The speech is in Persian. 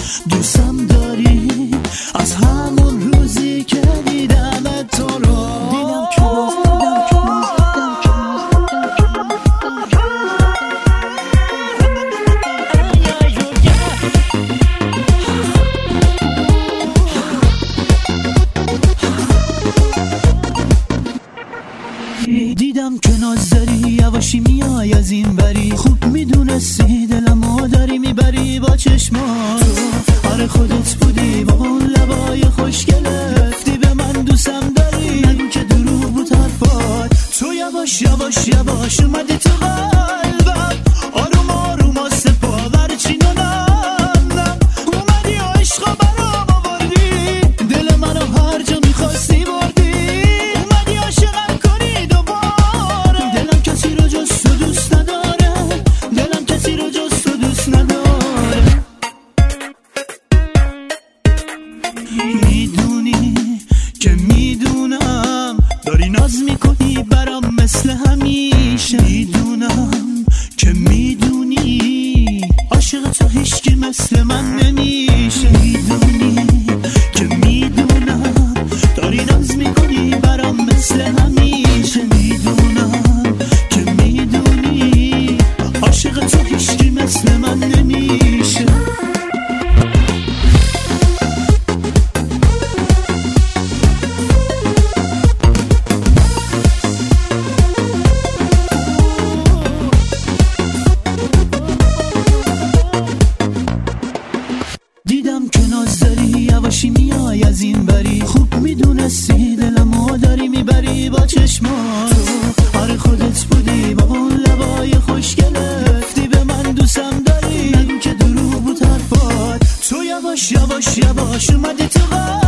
دوستم داری از همون روزی که دیدمت تو رو. دیدم که دیدم که ناز داری یواشی میای از این بری. خوب میدونستی دلمو داری میبری با چشمات. آره خودت بودی با اون لبای خوشگله. گفتی به من دوستم داری نگو که دروغ بود حرفات. تو یواش یواش یواش اومدی تو قلبم. آروم آروم آسه باور چین و نم اومدی و عشقا برام آوردی. دل منو هر جا میخواستی بردی. اومدی عاشقم کنی دوباره. دلم کسی رو جز تو دوست نداره. دلم کسی رو جز تو دوست نداره. میدونی که میدونم داری ناز میکنی برام مثل همیشه. میدونم که میدونی عاشق تو هیچکی مثل من نمیشه. میدونی که میدونم داری ناز میکنی برام مثل همیشه. میدونم که میدونی عاشق تو هیچکی مثل من نمیشه. دیدم که ناز داری یواشی میای از این بری. خوب میدونستی دلمو داری میبری با چشمات. آره خودت بودی با اون لبای خوشگله. گفتی به من دوستم داری نگو که دروغ بود حرفات. تو یواش یواش یواش اومدی تو